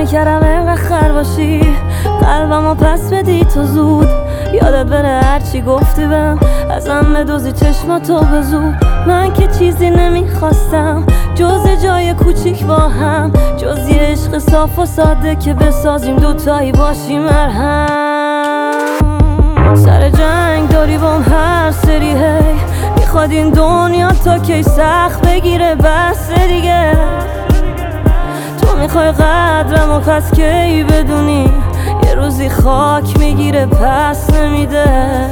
نمیکردم اینقدر خر باشی، قلبمو پس بدی تو زود. یادت بره هرچی گفتی بهم، ازم بدوزی چشماتو به زور. من که چیزی نمیخواستم جز جای کوچیک با هم، جز یه عشق صاف و ساده که بسازیم دوتایی باشیم مرهم. سر جنگ داری بام هر سری هی، میخواد این دنیا تا کی سخت بگیره بس دیگه. تو میخوای قدرم و پس کی بدونی یه روزی خاک میگیره پس نمیده.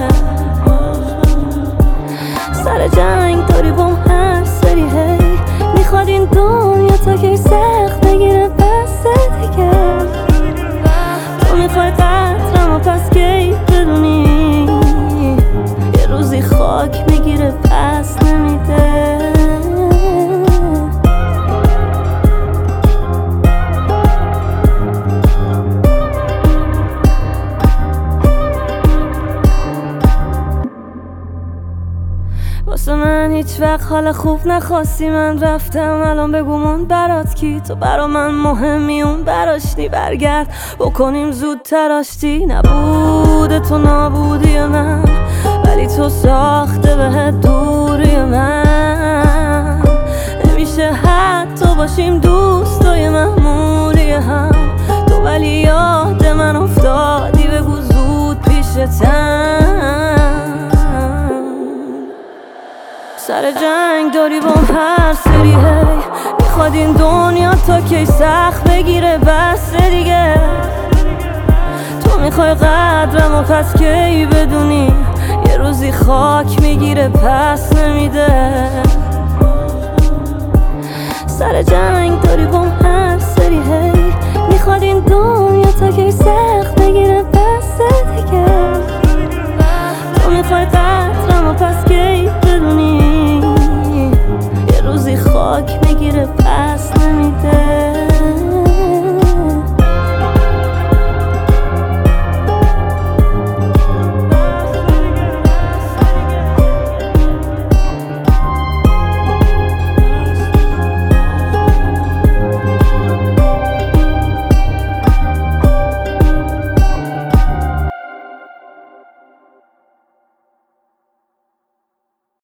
سر جنگ داری بام هر سری هی، میخواد این دنیا تا کی سخت بگیره بس دیگه. تو میخوای قدرم و پس کی بدونی یه روزی خاک میگیره پس نمیده. واسه من هیچ وقت حال خوب نخواستی، من رفتم الان بگومون برات کی. تو برا من مهمی اون براشتی، برگرد بکنیم زودتر آشتی. نبوده تو نابودی من، ولی تو ساخته بهت دوری من. نمیشه حتی باشیم دوستای معمولی هم، تو ولی یاد من افتادی بگو زود پیشتم. سر جنگ داری بام هر سری هی، میخواد این دنیا تا کی سخت بگیره بس دیگه. تو میخوای قدرم و پس کی بدونی یه روزی خاک میگیره پس نمیده. سر جنگ داری بام هر سری هی، میخواد این دنیا